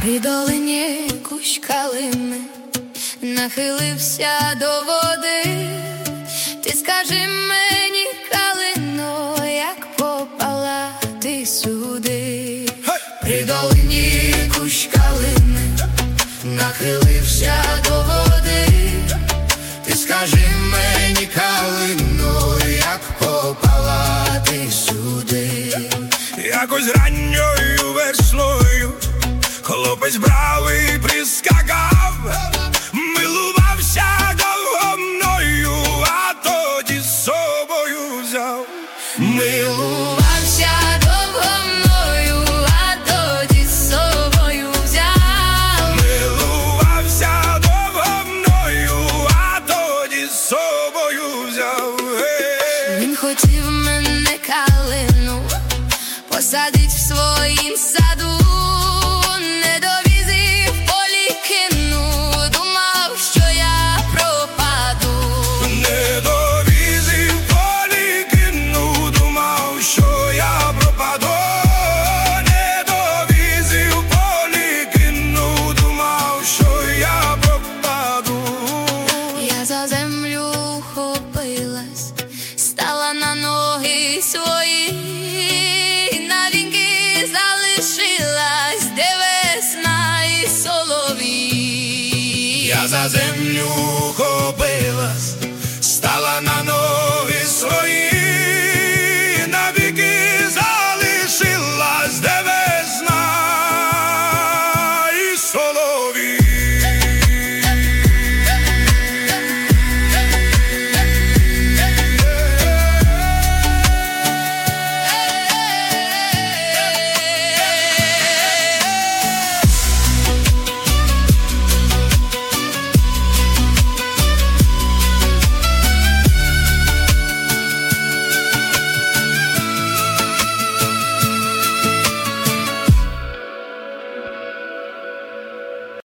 При долині кущ калини нахилився до води. Ти скажи мені, калино, як попала ти сюди? При долині кущ калини нахилився до води. Ти скажи мені, калино, як попала ти сюди? Якось ранньою весною хлопець бравий прискакав, милувався довго мною, а тоді з собою взяв. Милувався довго мною, а тоді з собою взяв. Милувався довго мною, а тоді з собою взяв. Він хотів мене, калину, посадить в своїм саду. Не довізив, в полі кинув, думав, що я пропаду. Не довізив, в полі кинув, думав, що я пропаду. Не довізив, в полі кинув, думав, що я пропаду. Я за землю ухопилась, стала на ноги свої, навіки залишилась, де весна і соловій. Я за землю ухопилась,